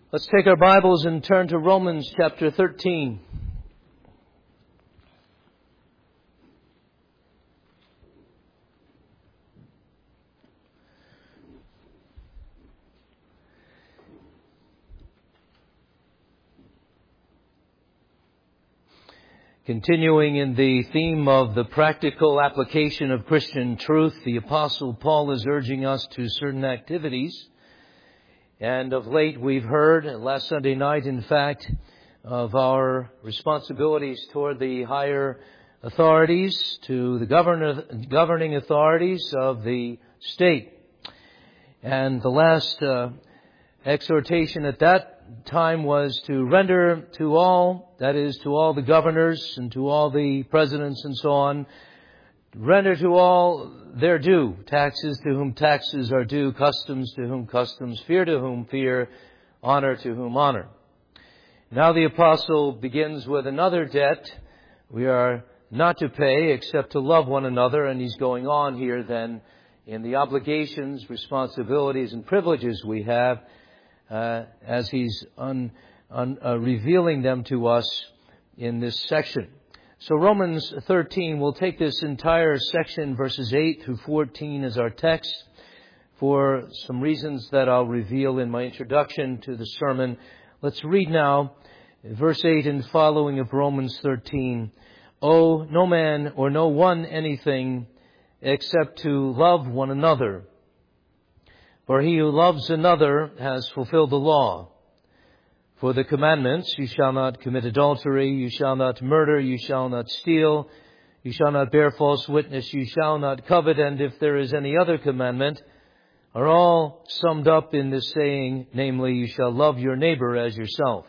Let's take our Bibles and turn to Romans chapter 13. Continuing in the theme of the practical application of Christian truth, the Apostle Paul is urging us to certain activities. And of late we've heard, last Sunday night in fact, of our responsibilities toward the higher authorities, to the governing authorities of the state. And the last exhortation at that time was to render to all, that is to all the governors and to all the presidents and so on, render to all their due, taxes to whom taxes are due, customs to whom customs, fear to whom fear, honor to whom honor. Now the apostle begins with another debt we are not to pay except to love one another, and he's going on here then in the obligations, responsibilities, and privileges we have as he's revealing them to us in this section. So Romans 13, we'll take this entire section, verses 8 through 14 as our text for some reasons that I'll reveal in my introduction to the sermon. Let's read now verse 8 and following of Romans 13. Owe no man or no one anything except to love one another. For he who loves another has fulfilled the law. For the commandments, you shall not commit adultery, you shall not murder, you shall not steal, you shall not bear false witness, you shall not covet, and if there is any other commandment, are all summed up in this saying, namely, you shall love your neighbor as yourself.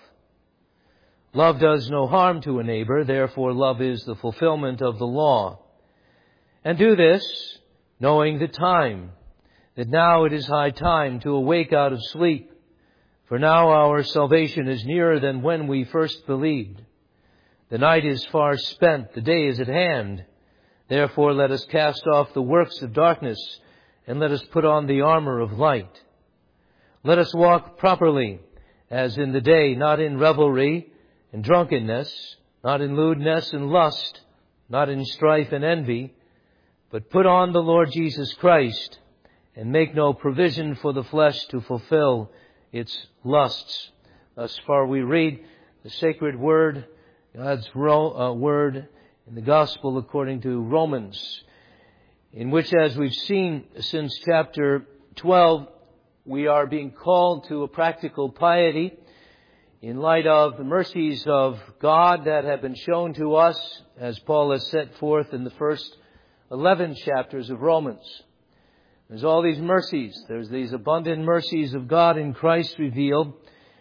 Love does no harm to a neighbor, therefore love is the fulfillment of the law. And do this, knowing the time, that now it is high time to awake out of sleep. For now our salvation is nearer than when we first believed. The night is far spent, the day is at hand. Therefore let us cast off the works of darkness, and let us put on the armor of light. Let us walk properly, as in the day, not in revelry and drunkenness, not in lewdness and lust, not in strife and envy, but put on the Lord Jesus Christ, and make no provision for the flesh to fulfill its lusts. Thus far we read the sacred word, God's word in the gospel according to Romans, in which, as we've seen since chapter 12, we are being called to a practical piety in light of the mercies of God that have been shown to us, as Paul has set forth in the first 11 chapters of Romans. There's all these mercies. There's these abundant mercies of God in Christ revealed,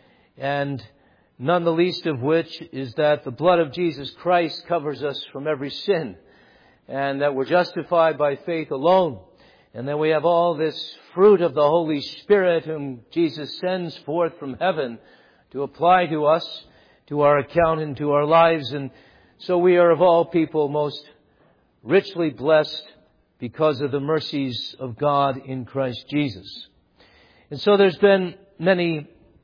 and none the least of which is that the blood of Jesus Christ covers us from every sin, and that we're justified by faith alone. And then we have all this fruit of the Holy Spirit whom Jesus sends forth from heaven to apply to us, to our account and to our lives. And so we are of all people most richly blessed because of the mercies of God in Christ Jesus. And so there's been many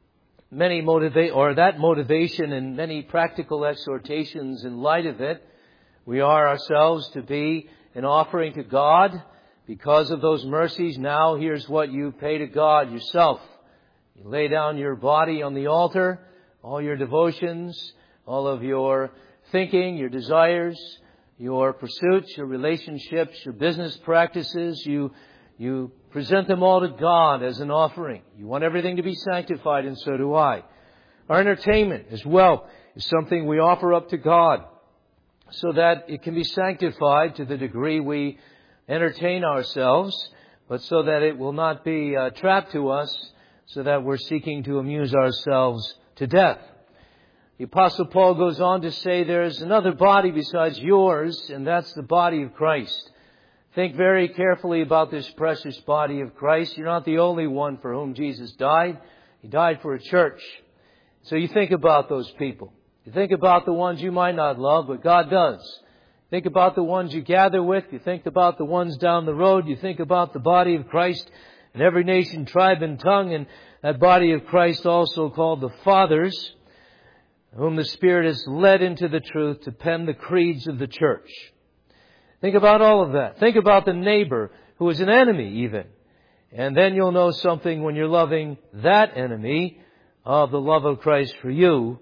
motivation and many practical exhortations in light of it. We are ourselves to be an offering to God because of those mercies. Now here's what you pay to God yourself. You lay down your body on the altar, all your devotions, all of your thinking, your desires, your pursuits, your relationships, your business practices, you present them all to God as an offering. You want everything to be sanctified, and so do I. Our entertainment as well is something we offer up to God so that it can be sanctified to the degree we entertain ourselves, but so that it will not be a trap to us, so that we're seeking to amuse ourselves to death. The Apostle Paul goes on to say there's another body besides yours, and that's the body of Christ. Think very carefully about this precious body of Christ. You're not the only one for whom Jesus died. He died for a church. So you think about those people. You think about the ones you might not love, but God does. Think about the ones you gather with. You think about the ones down the road. You think about the body of Christ in every nation, tribe, and tongue. And that body of Christ also called the fathers, whom the Spirit has led into the truth to pen the creeds of the church. Think about all of that. Think about the neighbor who is an enemy even. And then you'll know something when you're loving that enemy of the love of Christ for you,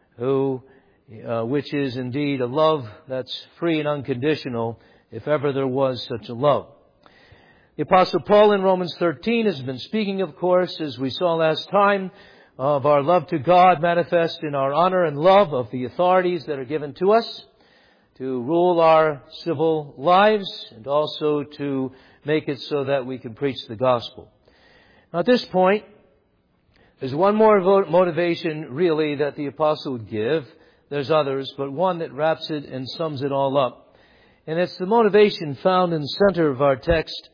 which is indeed a love that's free and unconditional, if ever there was such a love. The Apostle Paul in Romans 13 has been speaking, of course, as we saw last time, of our love to God manifest in our honor and love of the authorities that are given to us to rule our civil lives and also to make it so that we can preach the gospel. Now at this point, there's one more motivation really that the apostle would give. There's others, but one that wraps it and sums it all up. And it's the motivation found in the center of our text.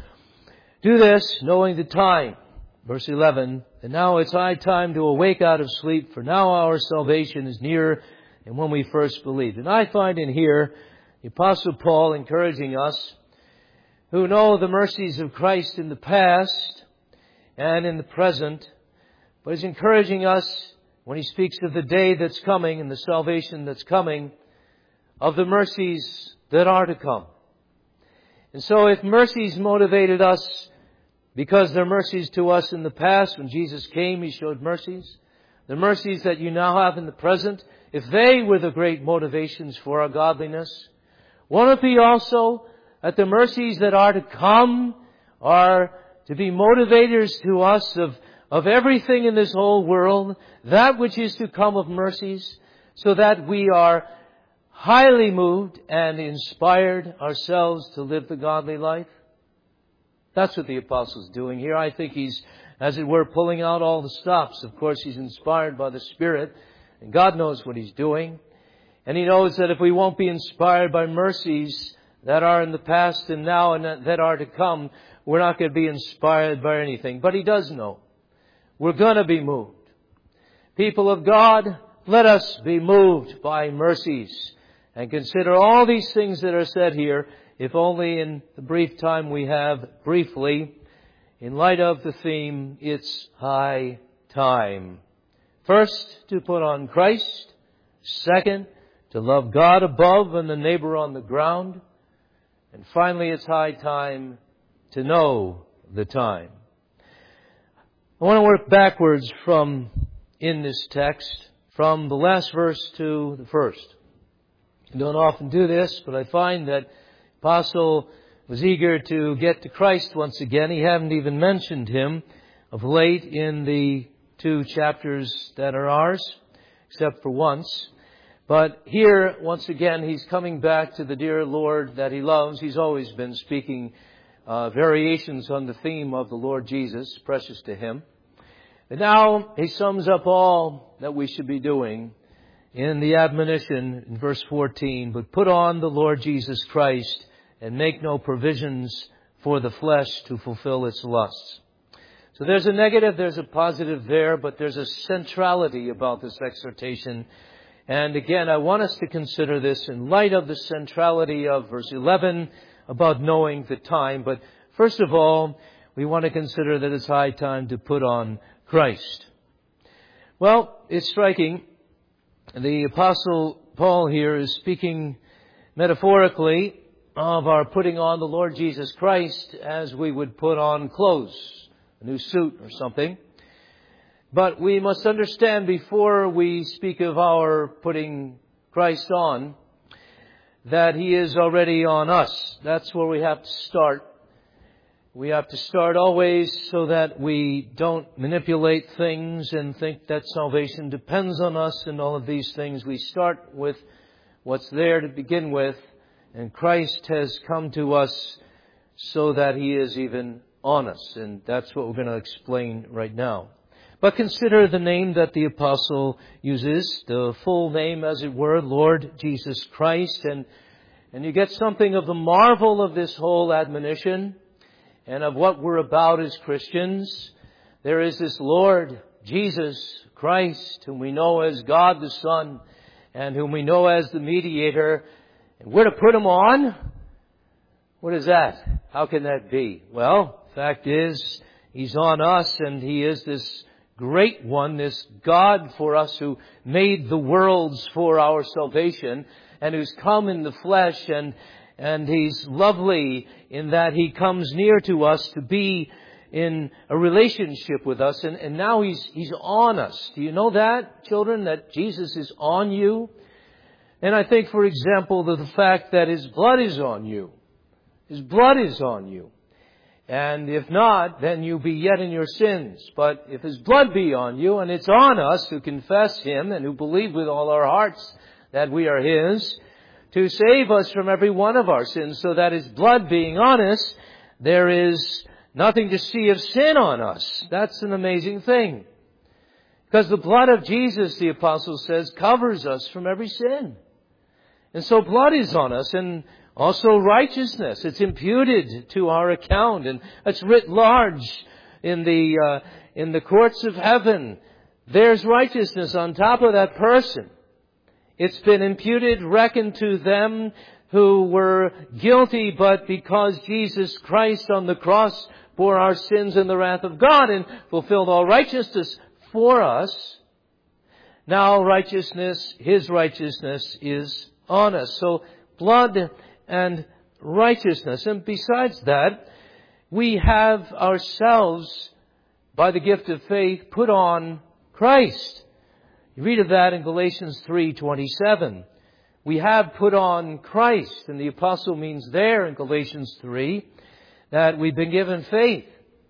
Do this, knowing the time. Verse 11, and now it's high time to awake out of sleep, for now our salvation is nearer than when we first believed. And I find in here the Apostle Paul encouraging us who know the mercies of Christ in the past and in the present, but he's encouraging us when he speaks of the day that's coming and the salvation that's coming, of the mercies that are to come. And so if mercies motivated us because they're mercies to us in the past, when Jesus came, He showed mercies. The mercies that you now have in the present, if they were the great motivations for our godliness, won't it be also that the mercies that are to come are to be motivators to us of everything in this whole world, that which is to come of mercies, so that we are highly moved and inspired ourselves to live the godly life? That's what the apostle's doing here. I think he's, as it were, pulling out all the stops. Of course, he's inspired by the Spirit, and God knows what he's doing. And he knows that if we won't be inspired by mercies that are in the past and now and that are to come, we're not going to be inspired by anything. But he does know. We're going to be moved. People of God, let us be moved by mercies and consider all these things that are said here, if only in the brief time we have briefly, in light of the theme, it's high time. First, to put on Christ. Second, to love God above and the neighbor on the ground. And finally, it's high time to know the time. I want to work backwards in this text, from the last verse to the first. I don't often do this, but I find that the apostle was eager to get to Christ once again. He hadn't even mentioned Him of late in the 2 chapters that are ours, except for once. But here, once again, he's coming back to the dear Lord that he loves. He's always been speaking variations on the theme of the Lord Jesus, precious to him. And now he sums up all that we should be doing in the admonition in verse 14. But put on the Lord Jesus Christ and make no provisions for the flesh to fulfill its lusts. So there's a negative, there's a positive there, but there's a centrality about this exhortation. And again, I want us to consider this in light of the centrality of verse 11 about knowing the time. But first of all, we want to consider that it's high time to put on Christ. Well, it's striking. The Apostle Paul here is speaking metaphorically of our putting on the Lord Jesus Christ as we would put on clothes, a new suit or something. But we must understand before we speak of our putting Christ on, that He is already on us. That's where we have to start. We have to start always so that we don't manipulate things and think that salvation depends on us and all of these things. We start with what's there to begin with, and Christ has come to us so that He is even on us. And that's what we're going to explain right now. But consider the name that the apostle uses, the full name, as it were, Lord Jesus Christ. And you get something of the marvel of this whole admonition and of what we're about as Christians. There is this Lord Jesus Christ, whom we know as God the Son, and whom we know as the mediator. And we're to put Him on? What is that? How can that be? Well, the fact is, He's on us, and He is this great one, this God for us who made the worlds for our salvation and who's come in the flesh, and He's lovely in that He comes near to us to be in a relationship with us, and now He's on us. Do you know that, children, that Jesus is on you? And I think, for example, the fact that His blood is on you. His blood is on you. And if not, then you be yet in your sins. But if His blood be on you, and it's on us who confess Him and who believe with all our hearts that we are His, to save us from every one of our sins, so that His blood being on us, there is nothing to see of sin on us. That's an amazing thing. Because the blood of Jesus, the apostle says, covers us from every sin. And so blood is on us, and also righteousness. It's imputed to our account, and it's writ large in the courts of heaven. There's righteousness on top of that person. It's been imputed, reckoned to them who were guilty, but because Jesus Christ on the cross bore our sins and the wrath of God and fulfilled all righteousness for us, now righteousness, His righteousness is on us. So blood and righteousness. And besides that, we have ourselves, by the gift of faith, put on Christ. You read of that in Galatians 3:27. We have put on Christ, and the apostle means there in Galatians 3 that we've been given faith.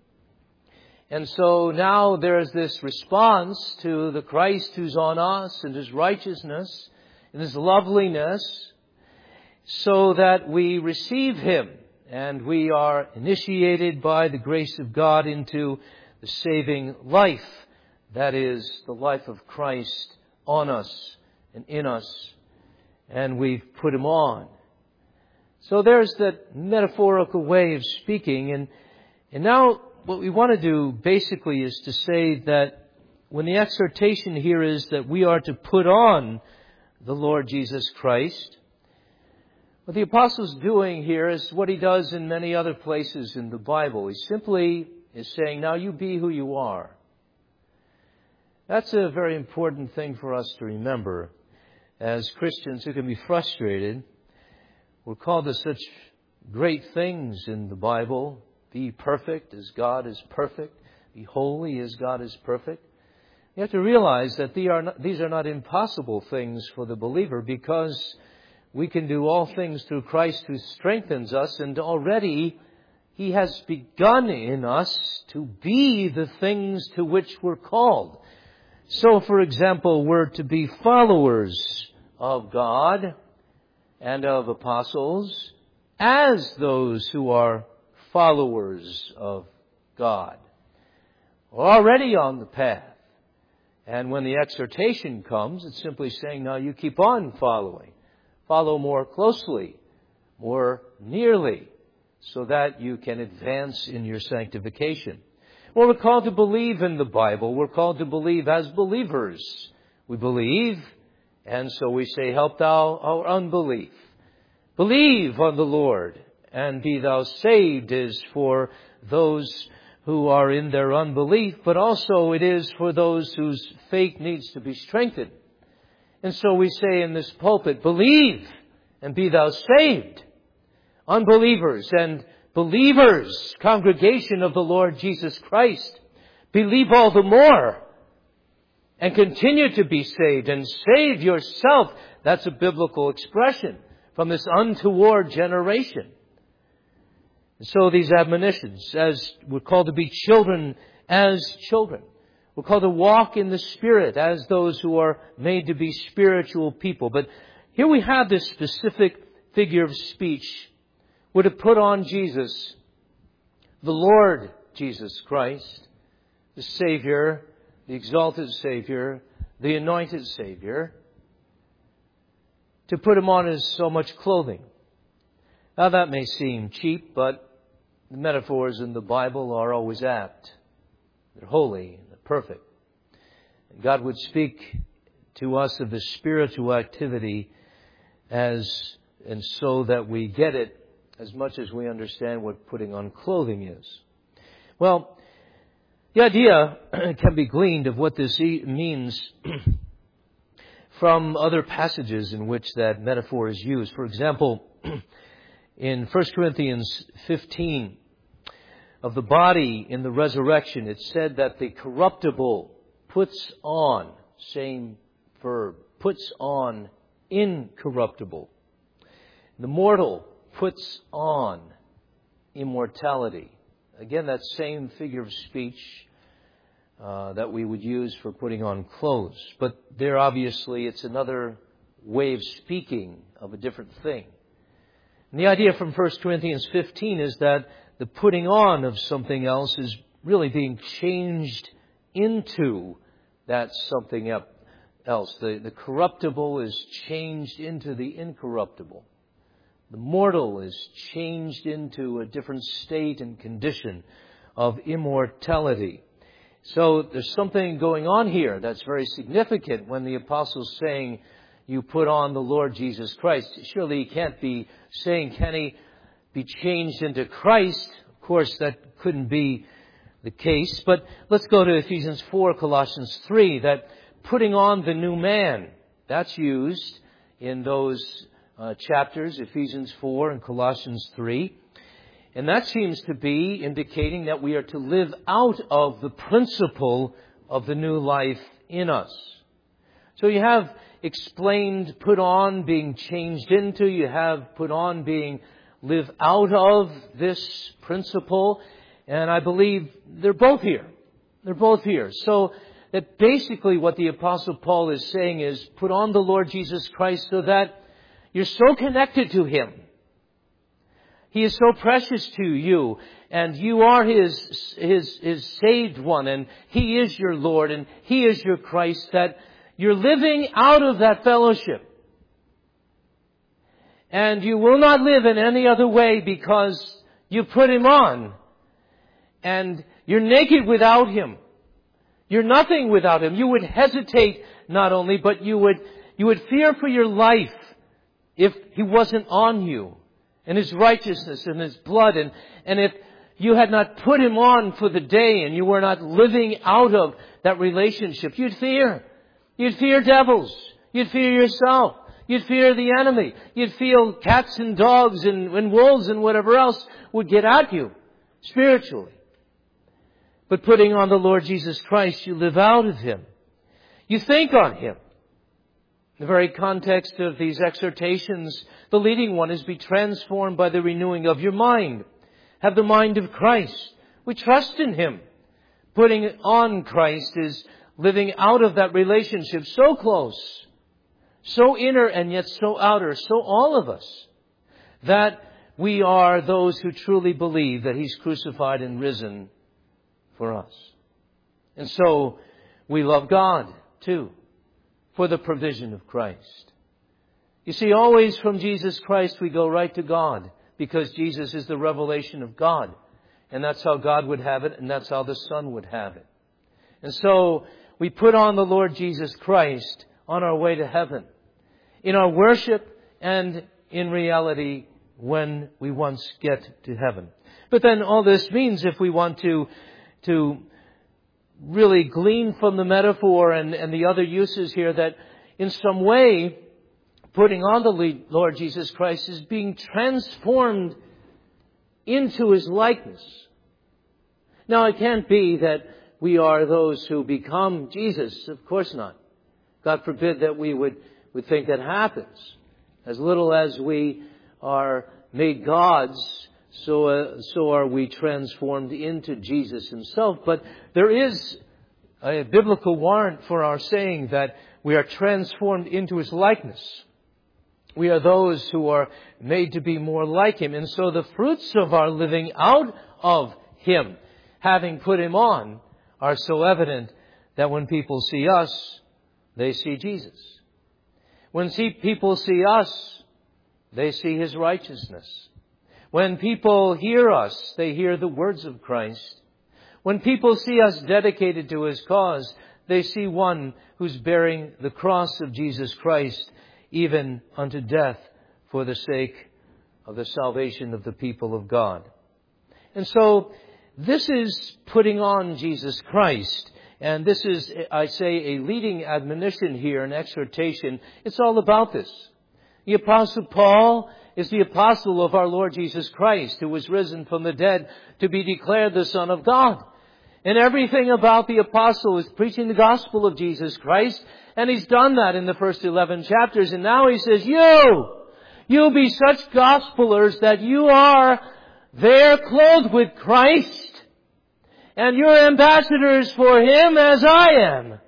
And so now there is this response to the Christ who's on us and His righteousness and His loveliness, so that we receive Him and we are initiated by the grace of God into the saving life. That is the life of Christ on us and in us. And we've put Him on. So there's that metaphorical way of speaking. And now what we want to do basically is to say that when the exhortation here is that we are to put on the Lord Jesus Christ, what the apostle's doing here is what he does in many other places in the Bible. He simply is saying, now you be who you are. That's a very important thing for us to remember. As Christians who can be frustrated, we're called to such great things in the Bible. Be perfect as God is perfect. Be holy as God is perfect. You have to realize that these are not impossible things for the believer, because we can do all things through Christ who strengthens us, and already He has begun in us to be the things to which we're called. So, for example, we're to be followers of God and of apostles as those who are followers of God. We're already on the path. And when the exhortation comes, it's simply saying, now you keep on following. Follow more closely, more nearly, so that you can advance in your sanctification. Well, we're called to believe in the Bible. We're called to believe as believers. We believe, and so we say, help thou our unbelief. Believe on the Lord, and be thou saved is for those who are in their unbelief, but also it is for those whose faith needs to be strengthened. And so we say in this pulpit, believe and be thou saved. Unbelievers and believers, congregation of the Lord Jesus Christ, believe all the more and continue to be saved and save yourself. That's a biblical expression from this untoward generation. So these admonitions, as we're called to be children as children. We're called to walk in the Spirit as those who are made to be spiritual people. But here we have this specific figure of speech. We're to put on Jesus, the Lord Jesus Christ, the Savior, the exalted Savior, the anointed Savior. To put Him on is so much clothing. Now that may seem cheap, but the metaphors in the Bible are always apt. They're holy and they're perfect. And God would speak to us of the spiritual activity and so that we get it as much as we understand what putting on clothing is. Well, The idea can be gleaned of what this means from other passages in which that metaphor is used. For example, in 1 Corinthians 15, of the body in the resurrection, it said that the corruptible puts on, same verb, puts on incorruptible. The mortal puts on immortality. Again, that same figure of speech that we would use for putting on clothes. But there, obviously, it's another way of speaking of a different thing. And the idea from 1 Corinthians 15 is that the putting on of something else is really being changed into that something else. The corruptible is changed into the incorruptible. The mortal is changed into a different state and condition of immortality. So there's something going on here that's very significant when the apostle's saying, you put on the Lord Jesus Christ. Surely he can't be saying, can he be changed into Christ? Of course, that couldn't be the case. But let's go to Ephesians 4, Colossians 3, that putting on the new man, that's used in those chapters, Ephesians 4 and Colossians 3. And that seems to be indicating that we are to live out of the principle of the new life in us. So you have explained put on being changed into. You have put on being live out of this principle. And I believe they're both here. They're both here. So that basically what the Apostle Paul is saying is put on the Lord Jesus Christ so that you're so connected to Him. He is so precious to you, and you are His saved one, and He is your Lord, and He is your Christ, that you're living out of that fellowship. And you will not live in any other way because you put Him on. And you're naked without Him. You're nothing without Him. You would hesitate not only, but you would fear for your life if He wasn't on you, and His righteousness and His blood. And if you had not put Him on for the day and you were not living out of that relationship, you'd fear. You'd fear devils. You'd fear yourself. You'd fear the enemy. You'd feel cats and dogs and wolves and whatever else would get at you spiritually. But putting on the Lord Jesus Christ, you live out of Him. You think on Him. In the very context of these exhortations, the leading one is be transformed by the renewing of your mind. Have the mind of Christ. We trust in Him. Putting on Christ is living out of that relationship so close, so inner and yet so outer, so all of us, that we are those who truly believe that He's crucified and risen for us. And so we love God too, for the provision of Christ. You see, always from Jesus Christ we go right to God, because Jesus is the revelation of God. And that's how God would have it, and that's how the Son would have it. And so we put on the Lord Jesus Christ on our way to heaven, in our worship and in reality when we once get to heaven. But then all this means, if we want to really glean from the metaphor and the other uses here, that in some way putting on the Lord Jesus Christ is being transformed into His likeness. Now, it can't be that we are those who become Jesus. Of course not. God forbid that we would think that happens. As little as we are made gods, so are we transformed into Jesus Himself. But there is a biblical warrant for our saying that we are transformed into His likeness. We are those who are made to be more like Him. And so the fruits of our living out of Him, having put Him on, are so evident that when people see us, they see Jesus. When people see us, they see His righteousness. When people hear us, they hear the words of Christ. When people see us dedicated to His cause, they see one who's bearing the cross of Jesus Christ, even unto death, for the sake of the salvation of the people of God. And so This is putting on Jesus Christ. And this is, I say, a leading admonition here, an exhortation. It's all about this. The Apostle Paul is the apostle of our Lord Jesus Christ, who was risen from the dead to be declared the Son of God. And everything about the apostle is preaching the gospel of Jesus Christ. And he's done that in the first 11 chapters. And now he says, you be such gospelers that you are there clothed with Christ. And you're ambassadors for Him as I am.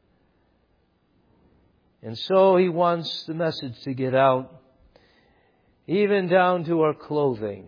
And so he wants the message to get out, even down to our clothing.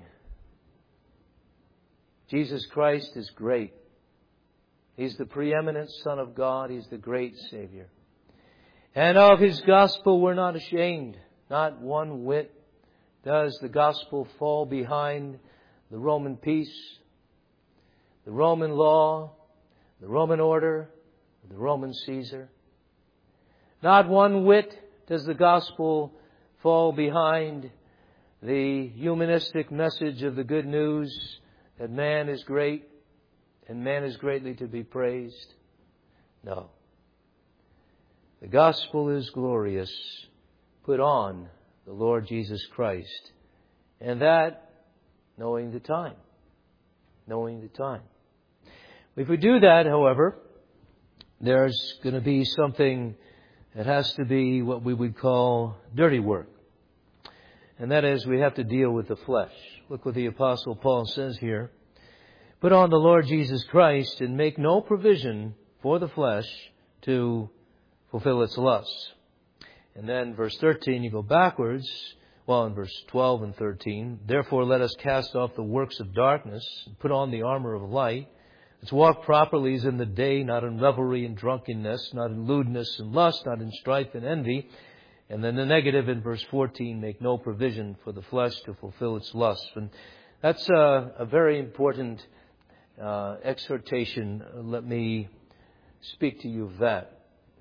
Jesus Christ is great. He's the preeminent Son of God. He's the great Savior. And of His gospel we're not ashamed. Not one whit does the gospel fall behind the Roman peace, the Roman law, the Roman order, the Roman Caesar. Not one whit does the gospel fall behind the humanistic message of the good news that man is great and man is greatly to be praised. No. The gospel is glorious. Put on the Lord Jesus Christ. And that, knowing the time. Knowing the time. If we do that, however, there's going to be something that has to be what we would call dirty work. And that is, we have to deal with the flesh. Look what the Apostle Paul says here. Put on the Lord Jesus Christ and make no provision for the flesh to fulfill its lusts. And then verse 13, you go backwards. Well, in verse 12 and 13. Therefore let us cast off the works of darkness and put on the armor of light. Let's walk properly as in the day, not in revelry and drunkenness, not in lewdness and lust, not in strife and envy. And then the negative in verse 14, make no provision for the flesh to fulfill its lusts. And that's a very important exhortation. Let me speak to you of that.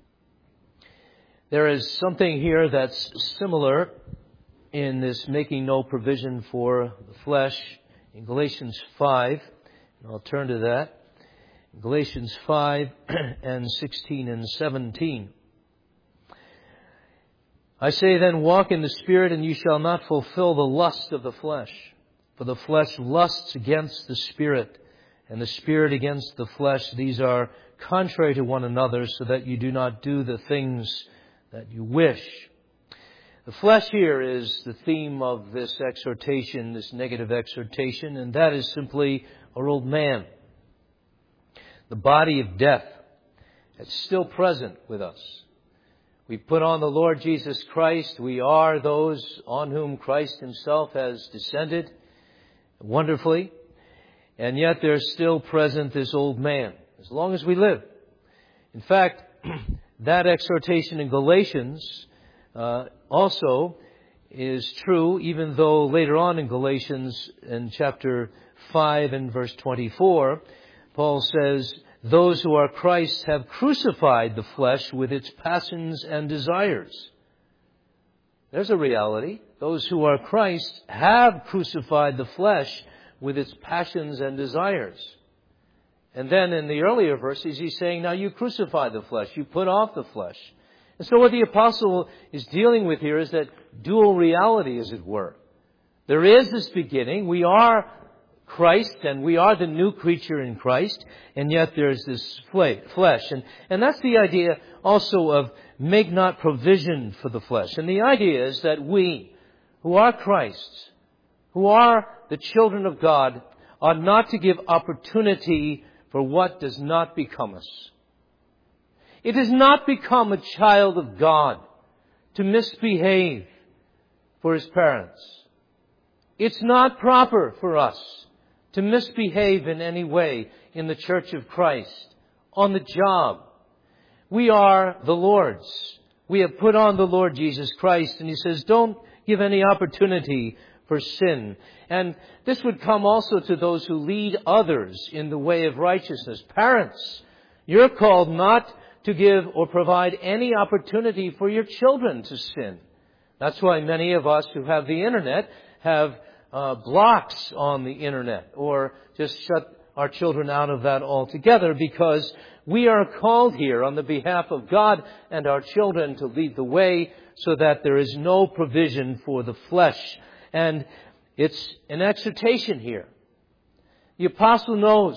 There is something here that's similar in this making no provision for the flesh in Galatians 5. And I'll turn to that. Galatians 5 and 16 and 17. I say then, walk in the Spirit, and you shall not fulfill the lust of the flesh. For the flesh lusts against the Spirit, and the Spirit against the flesh. These are contrary to one another, so that you do not do the things that you wish. The flesh here is the theme of this exhortation, this negative exhortation, and that is simply our old man. The body of death that's still present with us. We put on the Lord Jesus Christ. We are those on whom Christ Himself has descended wonderfully. And yet there's still present this old man as long as we live. In fact, that exhortation in Galatians also is true, even though later on in Galatians in chapter 5 and verse 24, Paul says, those who are Christ have crucified the flesh with its passions and desires. There's a reality. Those who are Christ have crucified the flesh with its passions and desires. And then in the earlier verses, he's saying, now you crucify the flesh. You put off the flesh. And so what the apostle is dealing with here is that dual reality, as it were. There is this beginning. We are Christ, and we are the new creature in Christ, and yet there's this flesh. And that's the idea also of make not provision for the flesh. And the idea is that we, who are Christ's, who are the children of God, are not to give opportunity for what does not become us. It does not become a child of God to misbehave for his parents. It's not proper for us to misbehave in any way in the church of Christ, on the job. We are the Lord's. We have put on the Lord Jesus Christ, and He says, don't give any opportunity for sin. And this would come also to those who lead others in the way of righteousness. Parents, you're called not to give or provide any opportunity for your children to sin. That's why many of us who have the internet have blocks on the internet, or just shut our children out of that altogether, because we are called here on the behalf of God and our children to lead the way so that there is no provision for the flesh. And it's an exhortation here. The apostle knows.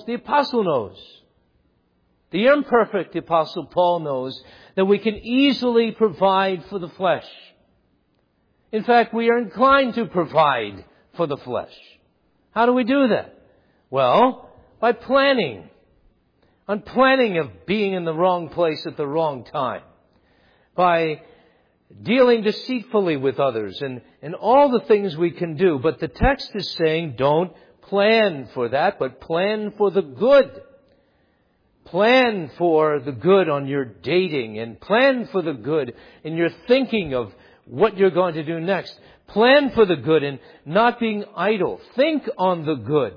The imperfect Apostle Paul knows that we can easily provide for the flesh. In fact, we are inclined to provide for the flesh. How do we do that? Well, by planning. On planning of being in the wrong place at the wrong time. By dealing deceitfully with others and all the things we can do. But the text is saying don't plan for that, but plan for the good. Plan for the good on your dating, and plan for the good in your thinking of what you're going to do next. Plan for the good in not being idle. Think on the good.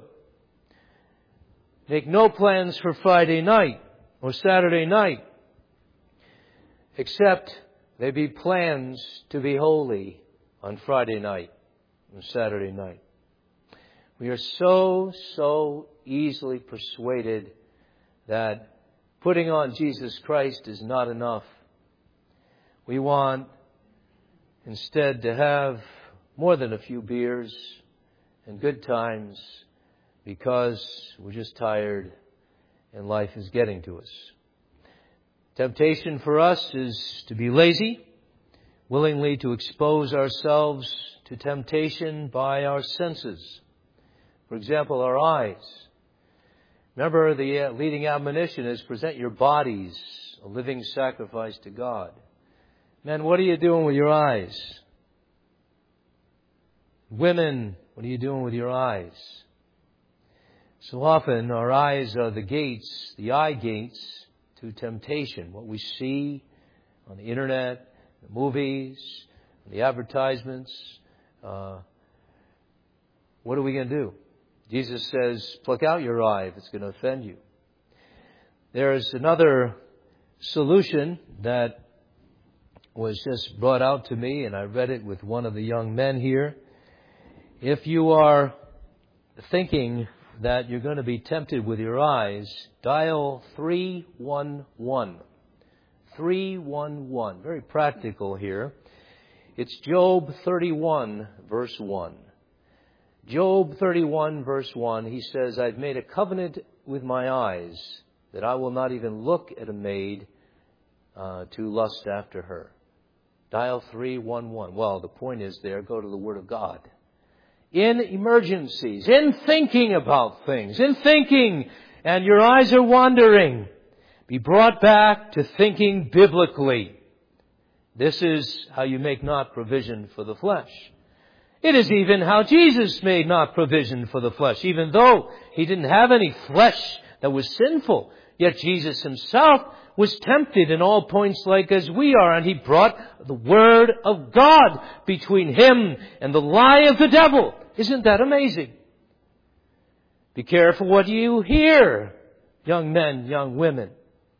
Make no plans for Friday night or Saturday night, except they be plans to be holy on Friday night and Saturday night. We are so easily persuaded that putting on Jesus Christ is not enough. We want instead to have more than a few beers and good times because we're just tired and life is getting to us. Temptation for us is to be lazy, willingly to expose ourselves to temptation by our senses. For example, our eyes. Remember, the leading admonition is present your bodies a living sacrifice to God. Men, what are you doing with your eyes? Women, what are you doing with your eyes? So often our eyes are the gates, the eye gates to temptation. What we see on the internet, the movies, the advertisements. What are we going to do? Jesus says, pluck out your eye if it's going to offend you. There's another solution that was just brought out to me, and I read it with one of the young men here. If you are thinking that you're going to be tempted with your eyes, dial 311. 311. Very practical here. It's Job 31, verse 1. Job 31, verse 1, he says, I've made a covenant with my eyes that I will not even look at a maid to lust after her. Dial 311. Well, the point is there, go to the Word of God. In emergencies, in thinking about things, and your eyes are wandering, be brought back to thinking biblically. This is how you make not provision for the flesh. It is even how Jesus made not provision for the flesh, even though He didn't have any flesh that was sinful. Yet Jesus Himself was tempted in all points like as we are, and He brought the Word of God between Him and the lie of the devil. Isn't that amazing? Be careful what you hear, young men, young women.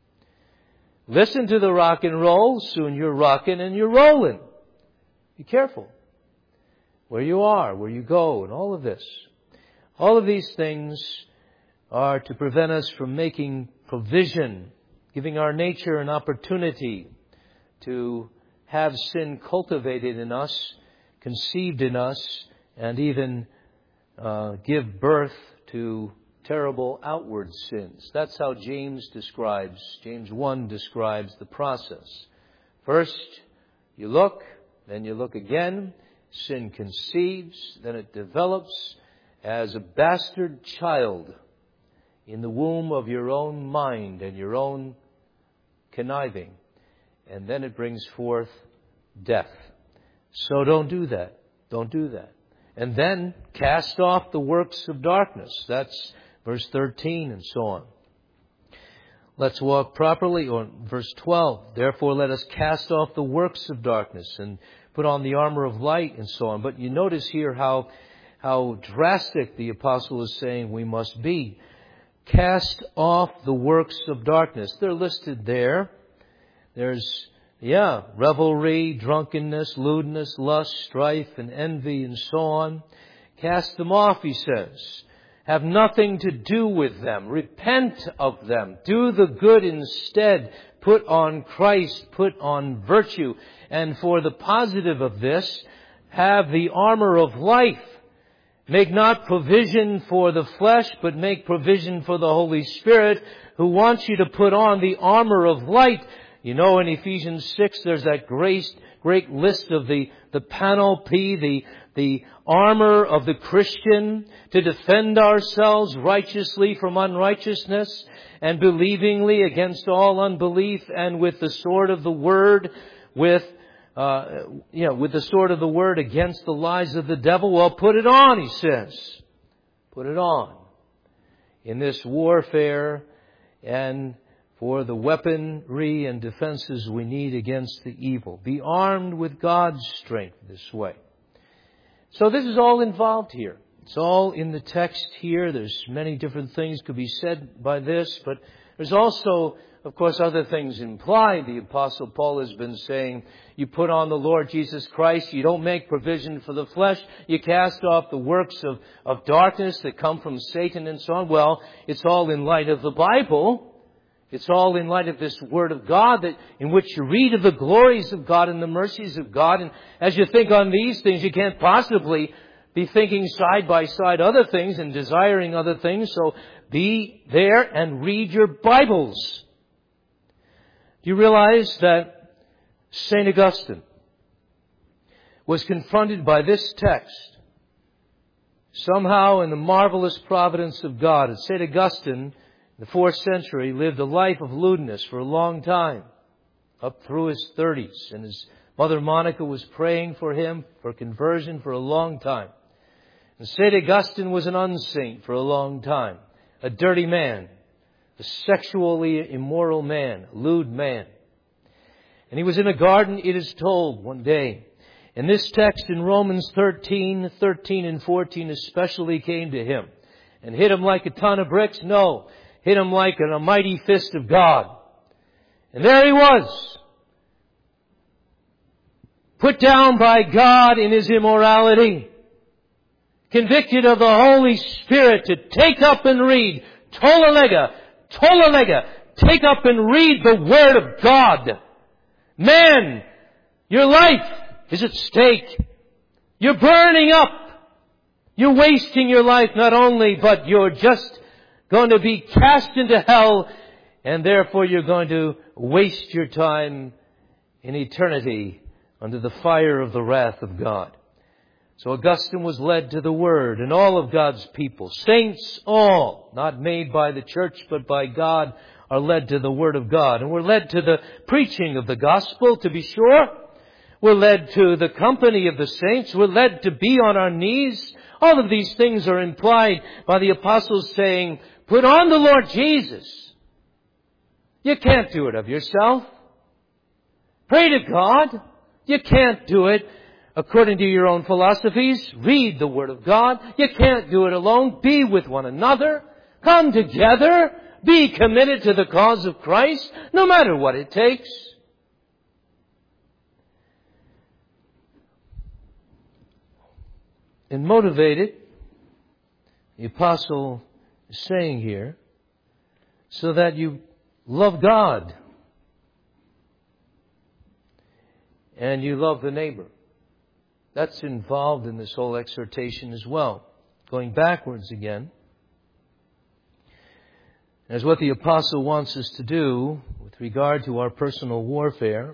Listen to the rock and roll. Soon you're rocking and you're rolling. Be careful where you are, where you go, and all of this. All of these things are to prevent us from making provision, giving our nature an opportunity to have sin cultivated in us, conceived in us, and even give birth to terrible outward sins. That's how James 1 describes the process. First, you look, then you look again. Sin conceives, then it develops as a bastard child in the womb of your own mind and your own conniving. And then it brings forth death. So don't do that. Don't do that. And then cast off the works of darkness. That's verse 13 and so on. Let's walk properly. Or verse 12. Therefore let us cast off the works of darkness and put on the armor of light and so on. But you notice here how drastic the apostle is saying we must be. Cast off the works of darkness. They're listed there. There's, revelry, drunkenness, lewdness, lust, strife, and envy, and so on. Cast them off, he says. Have nothing to do with them. Repent of them. Do the good instead. Put on Christ. Put on virtue. And for the positive of this, have the armor of life. Make not provision for the flesh, but make provision for the Holy Spirit, who wants you to put on the armor of light. You know, in Ephesians 6, there's that great list of the panoply, the armor of the Christian, to defend ourselves righteously from unrighteousness, and believingly against all unbelief, and with the sword of the Word, with the sword of the Word against the lies of the devil. Well, put it on, he says. Put it on. In this warfare and for the weaponry and defenses we need against the evil. Be armed with God's strength this way. So this is all involved here. It's all in the text here. There's many different things could be said by this, but there's also, of course, other things implied. The Apostle Paul has been saying, you put on the Lord Jesus Christ, you don't make provision for the flesh, you cast off the works of darkness that come from Satan and so on. Well, it's all in light of the Bible. It's all in light of this Word of God in which you read of the glories of God and the mercies of God. And as you think on these things, you can't possibly be thinking side by side other things and desiring other things. So be there and read your Bibles. Do you realize that St. Augustine was confronted by this text? Somehow in the marvelous providence of God, St. Augustine, in the 4th century, lived a life of lewdness for a long time, up through his 30s. And his mother Monica was praying for him for conversion for a long time. And St. Augustine was an unsaint for a long time, a dirty man, a sexually immoral man, a lewd man. And he was in a garden, it is told, one day. And this text in Romans 13 and 14 especially came to him. And hit him like a ton of bricks? No. Hit him like a mighty fist of God. And there he was, put down by God in his immorality, convicted of the Holy Spirit to take up and read, tolle lega, take up and read the Word of God. Man, your life is at stake. You're burning up. You're wasting your life not only, but you're just going to be cast into hell, and therefore you're going to waste your time in eternity under the fire of the wrath of God. So Augustine was led to the Word, and all of God's people, saints all, not made by the church but by God, are led to the Word of God. And we're led to the preaching of the gospel, to be sure. We're led to the company of the saints. We're led to be on our knees. All of these things are implied by the apostles saying, put on the Lord Jesus. You can't do it of yourself. Pray to God. You can't do it according to your own philosophies. Read the Word of God. You can't do it alone. Be with one another. Come together. Be committed to the cause of Christ, no matter what it takes. And motivated, the apostle is saying here, so that you love God and you love the neighbor. That's involved in this whole exhortation as well. Going backwards again. As what the apostle wants us to do with regard to our personal warfare.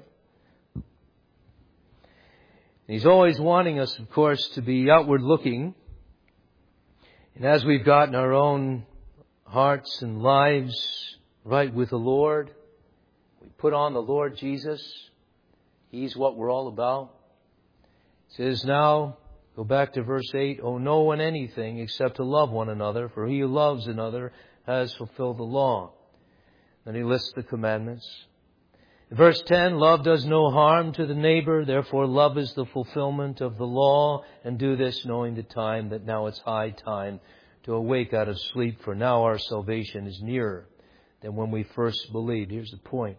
He's always wanting us, of course, to be outward looking. And as we've gotten our own hearts and lives right with the Lord, we put on the Lord Jesus. He's what we're all about. It says now, go back to verse 8, owe no one anything except to love one another, for he who loves another has fulfilled the law. Then he lists the commandments. In verse 10, love does no harm to the neighbor, therefore love is the fulfillment of the law, and do this knowing the time that now it's high time to awake out of sleep, for now our salvation is nearer than when we first believed. Here's the point.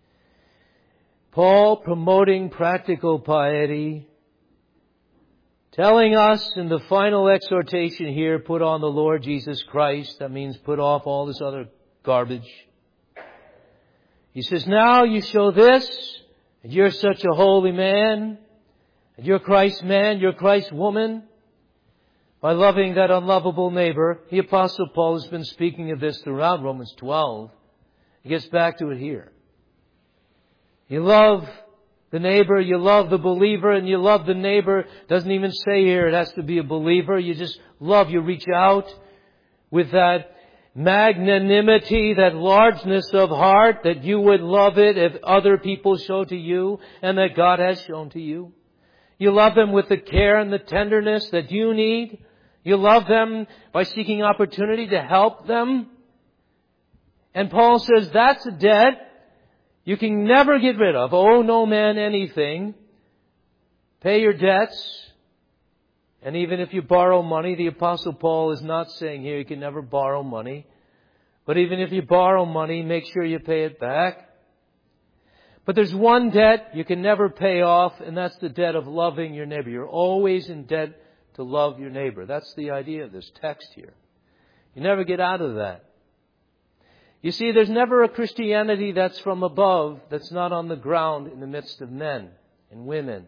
Paul promoting practical piety telling us in the final exhortation here, put on the Lord Jesus Christ. That means put off all this other garbage. He says, now you show this, and you're such a holy man, and you're Christ's man, you're Christ's woman, by loving that unlovable neighbor. The Apostle Paul has been speaking of this throughout Romans 12. He gets back to it here. You love the neighbor, you love the believer, and you love the neighbor. Doesn't even say here it has to be a believer. You just love, you reach out with that magnanimity, that largeness of heart, that you would love it if other people show to you and that God has shown to you. You love them with the care and the tenderness that you need. You love them by seeking opportunity to help them. And Paul says that's a debt you can never get rid of. Owe no man anything. Pay your debts. And even if you borrow money, the Apostle Paul is not saying here you can never borrow money. But even if you borrow money, make sure you pay it back. But there's one debt you can never pay off, and that's the debt of loving your neighbor. You're always in debt to love your neighbor. That's the idea of this text here. You never get out of that. You see, there's never a Christianity that's from above, that's not on the ground in the midst of men and women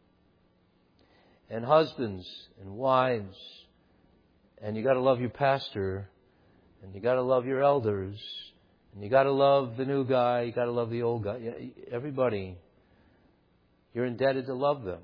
and husbands and wives. And you got to love your pastor, and you got to love your elders, and you got to love the new guy, you got to love the old guy. Everybody, you're indebted to love them.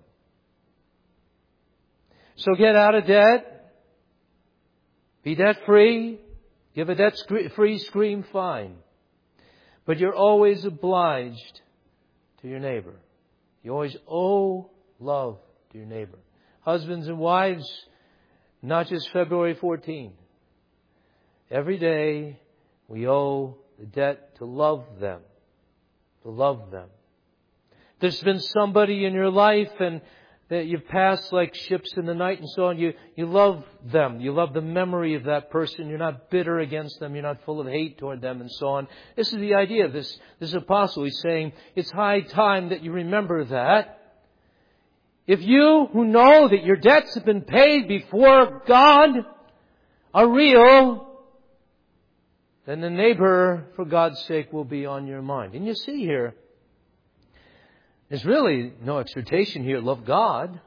So get out of debt. Be debt free. Give a debt-free scream, fine. But you're always obliged to your neighbor. You always owe love to your neighbor. Husbands and wives, not just February 14. Every day we owe the debt to love them. To love them. There's been somebody in your life and that you've passed like ships in the night and so on. You love them. You love the memory of that person. You're not bitter against them. You're not full of hate toward them and so on. This is the idea of this apostle. He's saying it's high time that you remember that. If you who know that your debts have been paid before God are real, then the neighbor, for God's sake, will be on your mind. And you see here, there's really no exhortation here. Love God.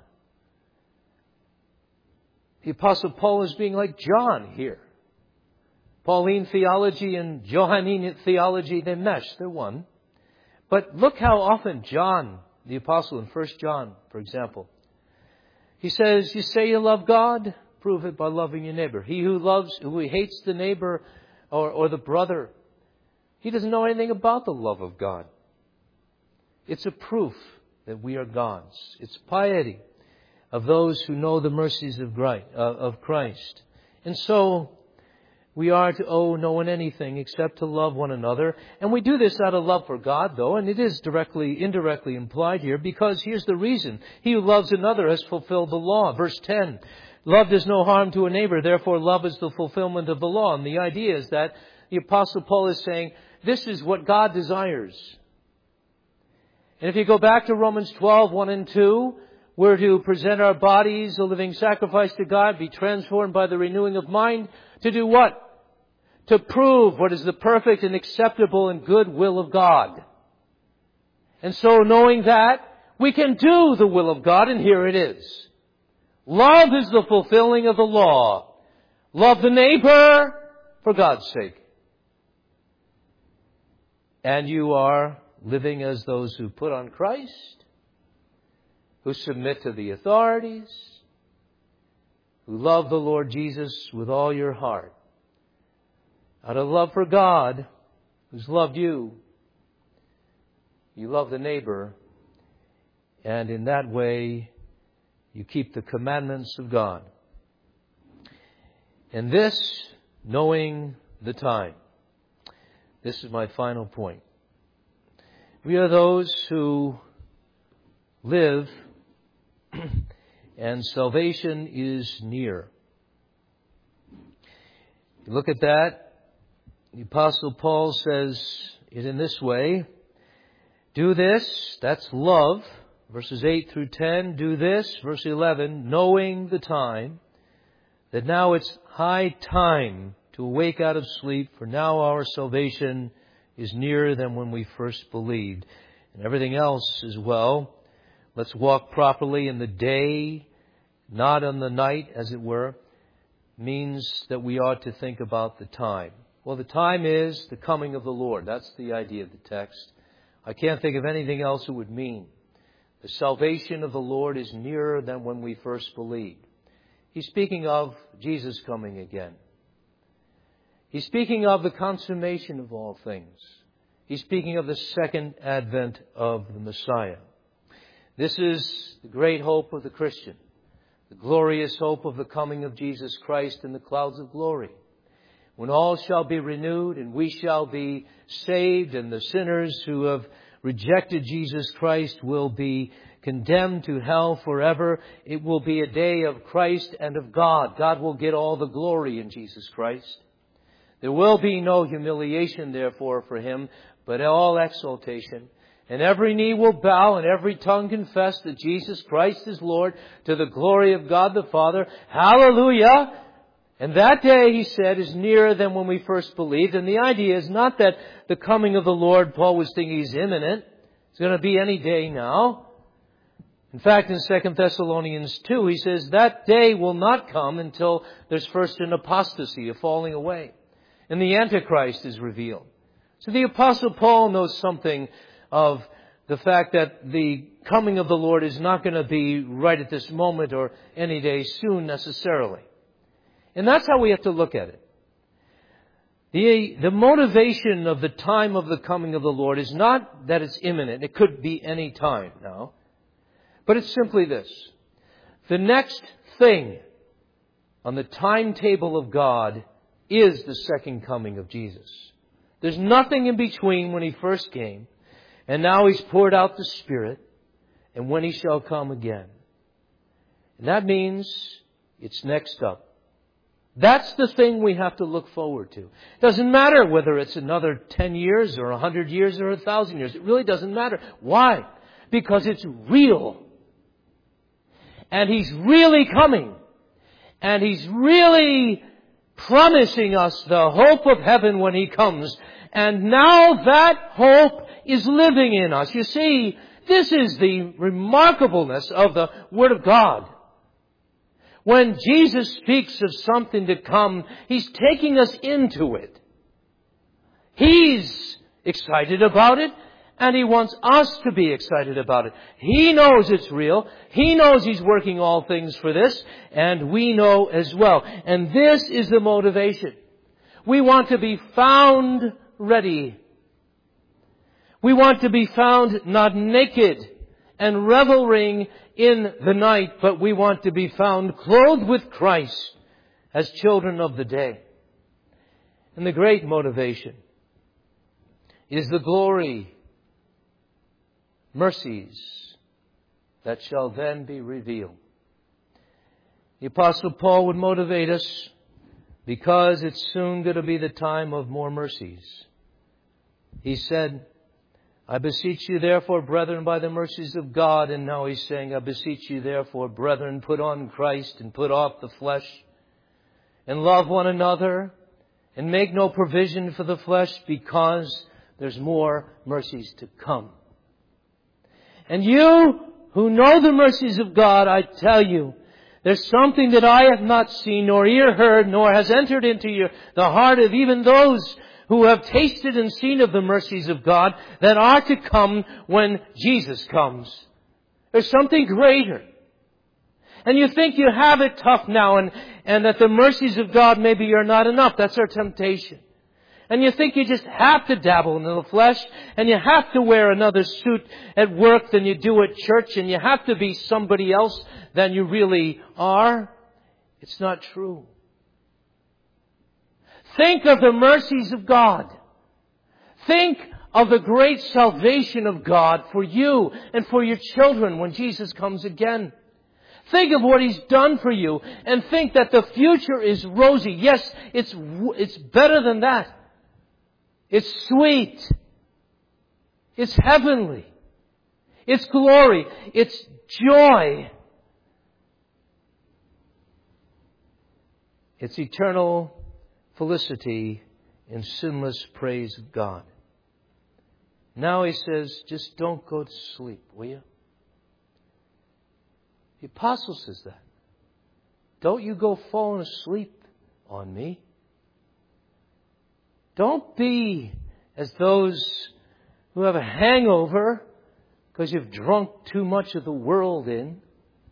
The Apostle Paul is being like John here. Pauline theology and Johannine theology, they mesh. They're one. But look how often John, the Apostle in 1 John, for example, he says, you say you love God? Prove it by loving your neighbor. He who hates the neighbor or the brother, he doesn't know anything about the love of God. It's a proof that we are God's. It's piety of those who know the mercies of Christ. And so we are to owe no one anything except to love one another. And we do this out of love for God, though, and it is indirectly implied here, because here's the reason. He who loves another has fulfilled the law. Verse 10, love does no harm to a neighbor, therefore love is the fulfillment of the law. And the idea is that the Apostle Paul is saying, this is what God desires. And if you go back to Romans 12, 1 and 2, we're to present our bodies a living sacrifice to God, be transformed by the renewing of mind, to do what? To prove what is the perfect and acceptable and good will of God. And so knowing that, we can do the will of God, and here it is. Love is the fulfilling of the law. Love the neighbor for God's sake. And you are living as those who put on Christ, who submit to the authorities, who love the Lord Jesus with all your heart. Out of love for God, who's loved you, you love the neighbor, and in that way, you keep the commandments of God. And this, knowing the time. This is my final point. We are those who live and salvation is near. You look at that. The Apostle Paul says it in this way. Do this, that's love, Verses 8 through 10, do this. Verse 11, knowing the time, that now it's high time to awake out of sleep, for now our salvation is nearer than when we first believed. And everything else as well. Let's walk properly in the day, not on the night, as it were, means that we ought to think about the time. Well, the time is the coming of the Lord. That's the idea of the text. I can't think of anything else it would mean. The salvation of the Lord is nearer than when we first believed. He's speaking of Jesus coming again. He's speaking of the consummation of all things. He's speaking of the second advent of the Messiah. This is the great hope of the Christian, the glorious hope of the coming of Jesus Christ in the clouds of glory, when all shall be renewed and we shall be saved, and the sinners who have rejected Jesus Christ will be condemned to hell forever. It will be a day of Christ and of God. God will get all the glory in Jesus Christ. There will be no humiliation, therefore, for Him, but all exaltation. And every knee will bow and every tongue confess that Jesus Christ is Lord, to the glory of God the Father. Hallelujah! And that day, he said, is nearer than when we first believed. And the idea is not that the coming of the Lord, Paul was thinking, is imminent. It's going to be any day now. In fact, in 2 Thessalonians 2, he says that day will not come until there's first an apostasy, a falling away, and the Antichrist is revealed. So the Apostle Paul knows something of the fact that the coming of the Lord is not going to be right at this moment or any day soon necessarily. And that's how we have to look at it. The motivation of the time of the coming of the Lord is not that it's imminent. It could be any time now. But it's simply this. The next thing on the timetable of God is the second coming of Jesus. There's nothing in between when He first came, and now He's poured out the Spirit, and when He shall come again. And that means it's next up. That's the thing we have to look forward to. It doesn't matter whether it's another 10 years or 100 years or 1,000 years. It really doesn't matter. Why? Because it's real. And He's really coming. And He's really promising us the hope of heaven when He comes. And now that hope is living in us. You see, this is the remarkableness of the Word of God. When Jesus speaks of something to come, He's taking us into it. He's excited about it, and He wants us to be excited about it. He knows it's real. He knows He's working all things for this, and we know as well. And this is the motivation. We want to be found ready. We want to be found not naked and reveling in the night, but we want to be found clothed with Christ as children of the day. And the great motivation is the glory, mercies that shall then be revealed. The Apostle Paul would motivate us because it's soon going to be the time of more mercies. He said, I beseech you therefore, brethren, by the mercies of God. And now he's saying, I beseech you therefore, brethren, put on Christ and put off the flesh, and love one another, and make no provision for the flesh, because there's more mercies to come. And you who know the mercies of God, I tell you, there's something that I have not seen, nor ear heard, nor has entered into the heart of even those who have tasted and seen of the mercies of God that are to come when Jesus comes. There's something greater. And you think you have it tough now, and that the mercies of God maybe are not enough. That's our temptation. And you think you just have to dabble in the flesh, and you have to wear another suit at work than you do at church, and you have to be somebody else than you really are. It's not true. Think of the mercies of God. Think of the great salvation of God for you and for your children when Jesus comes again. Think of what He's done for you, and think that the future is rosy. Yes, it's better than that. It's sweet. It's heavenly. It's glory. It's joy. It's eternal felicity in sinless praise of God. Now he says, just don't go to sleep, will you? The apostle says that. Don't you go falling asleep on me. Don't be as those who have a hangover because you've drunk too much of the world in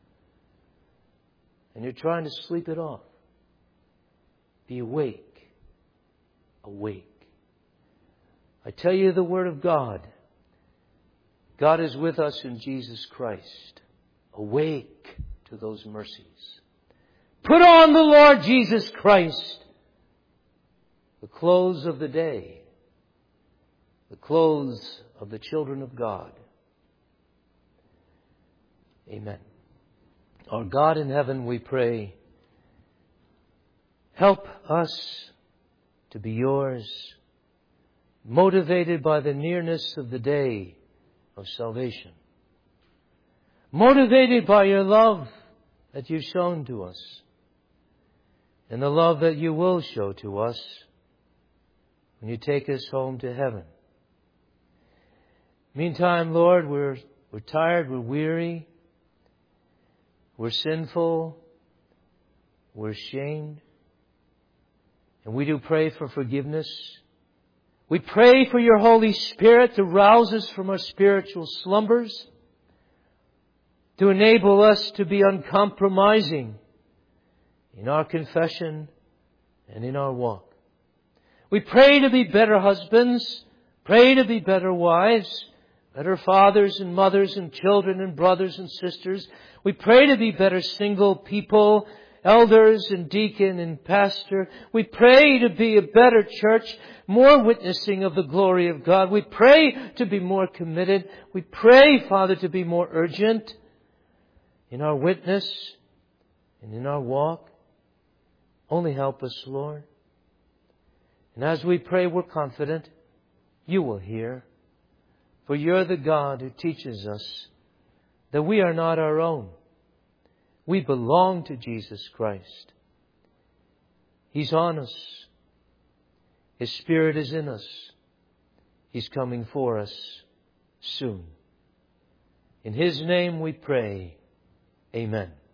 and you're trying to sleep it off. Be awake. Awake. I tell you the Word of God. God is with us in Jesus Christ. Awake to those mercies. Put on the Lord Jesus Christ. The clothes of the day. The clothes of the children of God. Amen. Our God in heaven, we pray, help us to be yours, motivated by the nearness of the day of salvation. Motivated by your love that you've shown to us, and the love that you will show to us when you take us home to heaven. Meantime, Lord, we're tired, we're weary, we're sinful, we're ashamed, and we do pray for forgiveness. We pray for your Holy Spirit to rouse us from our spiritual slumbers, to enable us to be uncompromising in our confession and in our walk. We pray to be better husbands, pray to be better wives, better fathers and mothers and children and brothers and sisters. We pray to be better single people, elders and deacon and pastor. We pray to be a better church, more witnessing of the glory of God. We pray to be more committed. We pray, Father, to be more urgent in our witness and in our walk. Only help us, Lord. And as we pray, we're confident you will hear. For you're the God who teaches us that we are not our own. We belong to Jesus Christ. He's on us. His Spirit is in us. He's coming for us soon. In His name we pray. Amen.